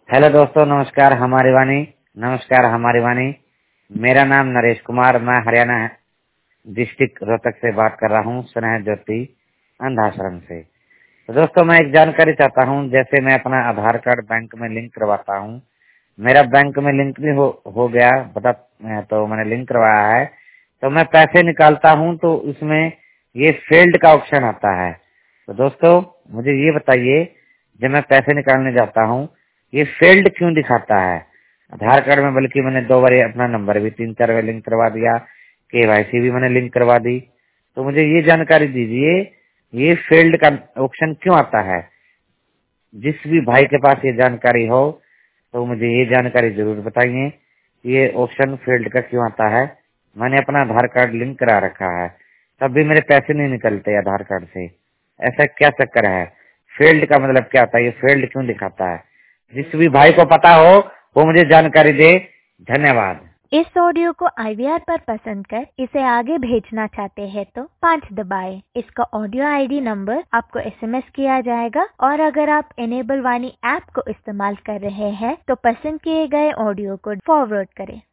Hello दोस्तों, नमस्कार हमारी वाणी। नमस्कार हमारी वाणी। मेरा नाम नरेश कुमार, मैं हरियाणा डिस्ट्रिक्ट रोहतक से बात कर रहा हूँ, स्नेह ज्योति अंधाश्रम से। तो दोस्तों, मैं एक जानकारी चाहता हूँ। जैसे मैं अपना आधार कार्ड बैंक में लिंक करवाता हूँ, मेरा बैंक में लिंक भी हो गया, बता तो मैंने लिंक करवाया है। तो मैं पैसे निकालता हूँ तो उसमें ये फेल्ड का ऑप्शन आता है। तो दोस्तों, मुझे ये बताइए, जब मैं पैसे निकालने जाता हूँ ये फेल्ड क्यों दिखाता है आधार कार्ड में? बल्कि मैंने 2 बार अपना नंबर भी 3-4 बार लिंक करवा दिया, केवाईसी भी मैंने लिंक करवा दी। तो मुझे ये जानकारी दीजिए, ये फेल्ड का ऑप्शन क्यों आता है? जिस भी भाई के पास ये जानकारी हो तो मुझे ये जानकारी जरूर बताइए, ये ऑप्शन फेल्ड का क्यों आता है। मैंने अपना आधार कार्ड लिंक करा रखा है, तब भी मेरे पैसे नहीं निकलते आधार कार्ड से। ऐसा क्या चक्कर है? फेल्ड का मतलब क्या होता है? ये फेल्ड क्यों दिखाता है? जिस भी भाई को पता हो वो मुझे जानकारी दे। धन्यवाद। इस ऑडियो को IVR पर पसंद कर इसे आगे भेजना चाहते हैं तो 5 दबाएं। इसका ऑडियो ID नंबर आपको SMS किया जाएगा और अगर आप इनेबल वाणी ऐप को इस्तेमाल कर रहे हैं तो पसंद किए गए ऑडियो को फॉरवर्ड करें।